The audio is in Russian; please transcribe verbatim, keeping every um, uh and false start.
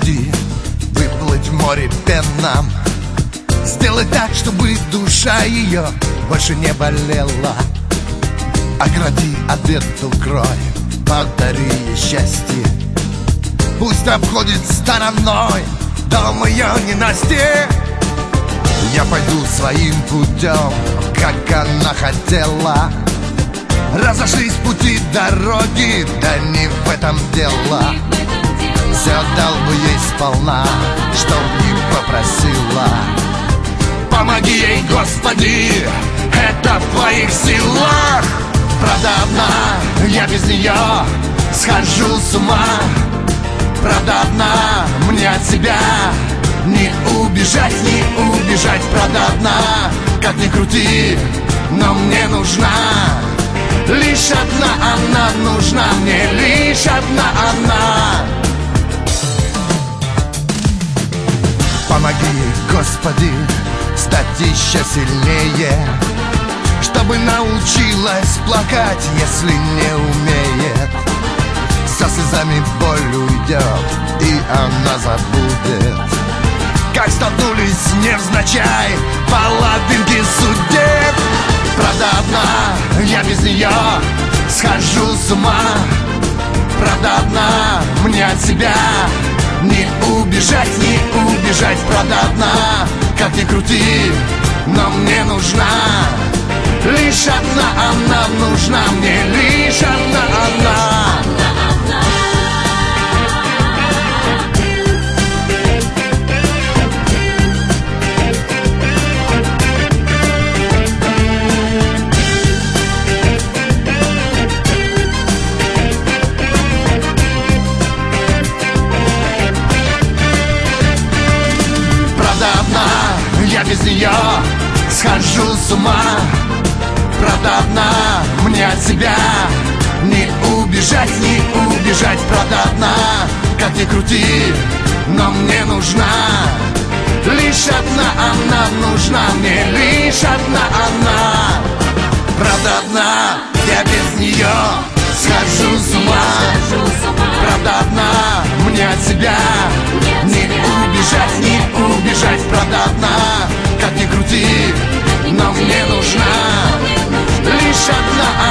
пути, выплыть в море пенном, сделать так, чтобы душа ее больше не болела. Огради от бед кровь, подари ей счастье. Пусть обходит стороной дом ее ненастья. Я пойду своим путем, как она хотела. Разошлись пути дороги, да не в этом дело. Все отдал бы ей сполна, что не попросила. Помоги ей, Господи, это в твоих силах. Правда одна, я без нее схожу с ума. Правда одна, мне от себя не убежать, не убежать. Правда одна, как ни крути, но мне нужна. Лишь одна она нужна мне, лишь одна она. Помоги ей, Господи, стать еще сильнее, чтобы научилась плакать, если не умеет. Со слезами боль уйдет, и она забудет, как столкнулись невзначай половинки судеб. Правда одна, я без нее схожу с ума. Правда одна, мне от себя не убежать, не убежать. Правда одна, как ни крути, но мне нужна. Лишь одна она нужна мне, лишь одна она. Я без нее схожу с ума. Правда одна, мне от себя не убежать, не убежать. Правда одна, как ни крути, но мне нужна. Лишь одна она нужна мне, лишь одна она. Правда одна, я без нее схожу с ума. Правда одна, мне от себя не убежать, не убежать. Правда одна, как ни крути, но мне нужна. Лишь одна